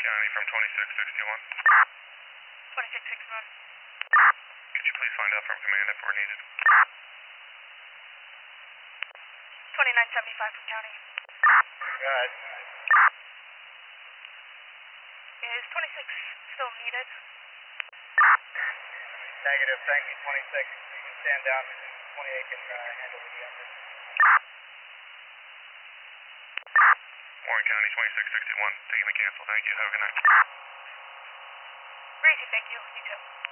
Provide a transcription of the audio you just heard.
County from 2661. 2661. Could you please find out from command if we're needed? 2975 from county. Go ahead. Is 26 still needed? Negative, thank you, 26. Stand down, 28 can handle the effort. Warren County 2661. Taking the cancel. Thank you. Have a good night. Breezy, thank you. You too.